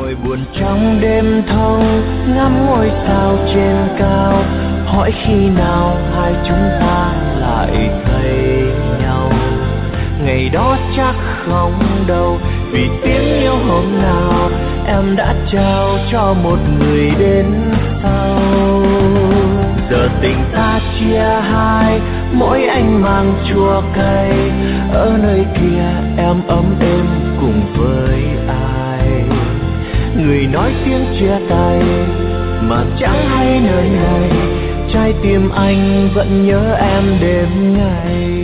ngồi buồn trong đêm thâu, ngắm ngôi sao trên cao, hỏi khi nào hai chúng ta lại thấy nhau. Ngày đó chắc không đâu, vì tiếng yêu hôm nào em đã trao cho một người đến sau. Giờ tình ta chia hai, mỗi anh mang chua cay, ở nơi kia em ấm êm cùng với ai. Người nói tiếng chia tay mà chẳng hay nơi này, trái tim anh vẫn nhớ em đêm ngày.